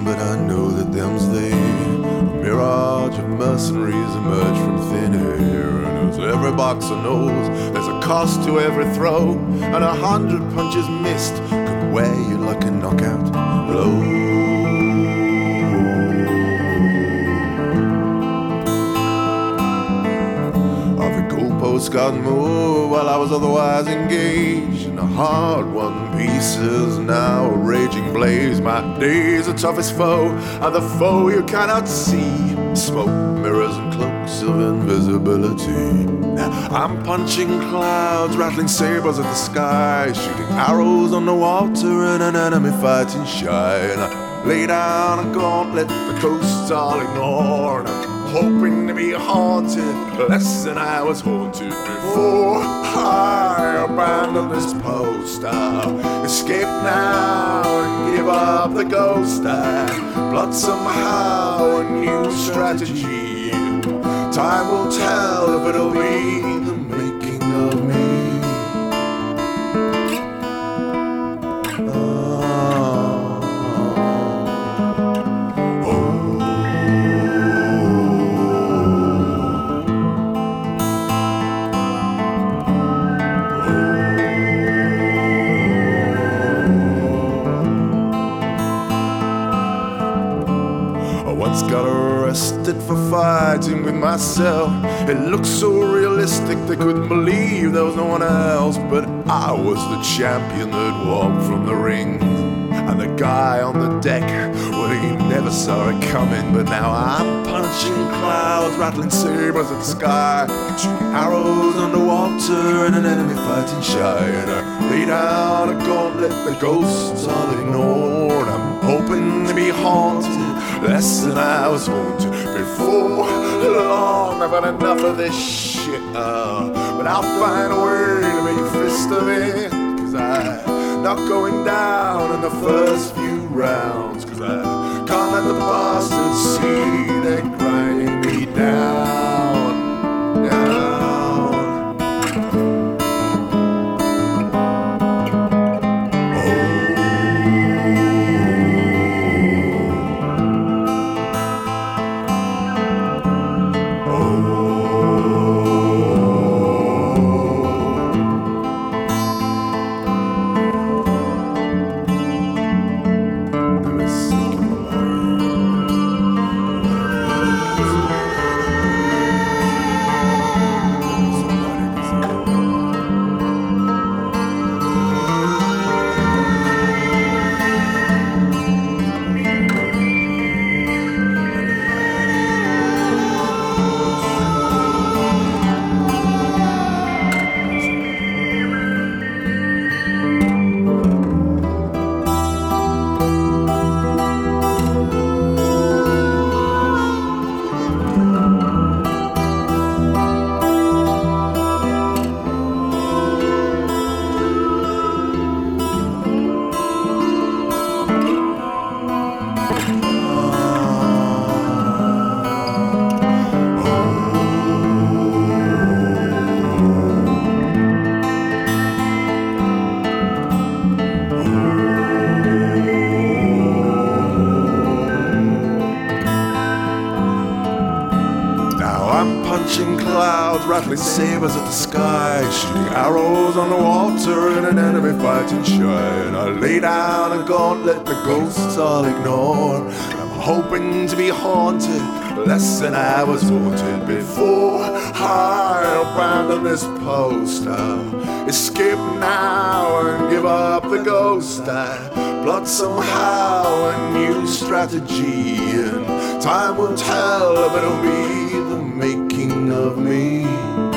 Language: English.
but I know that them's they. A mirage of mercenaries emerge from thin air. And as every boxer knows, there's a cost to every throw, and 100 punches missed could wear you like a knockout blow. Got moved while I was otherwise engaged in a hard-won pieces, now a raging blaze. My days are toughest foe are the foe you cannot see. Smoke, mirrors, and cloaks of invisibility. I'm punching clouds, rattling sabers at the sky, shooting arrows on the water and an enemy fighting shy. And I lay down a gauntlet the coasts all ignore. Hoping to be haunted less than I was haunted before. I abandon this post. I'll escape now and give up the ghost. I plot somehow a new strategy. Time will tell if it'll be the making of me. Once got arrested for fighting with myself. It looked so realistic they couldn't believe there was no one else. But I was the champion that walked from the ring, and the guy on the deck, well, he never saw it coming. But now I'm punching clouds, rattling sabers at the sky, shooting arrows underwater and an enemy fighting shy. And I lay down a gauntlet the ghosts all ignored. I'm hoping to be haunted less than I was haunted before long. I've had enough of this shit, but I'll find a way to make a fist of it. Cause I'm not going down in the first few rounds. Cause I can't let the bastards see they're grinding me down, down. I'm punching clouds, rattling sabers at the sky, shooting arrows on the water and an enemy fighting shy. And I lay down a gauntlet the ghosts all ignore. I'm hoping to be haunted less than I was haunted before. I abandon this post. I'll escape now and give up the ghost. I plot somehow a new strategy, and time will tell if it'll be the making of me.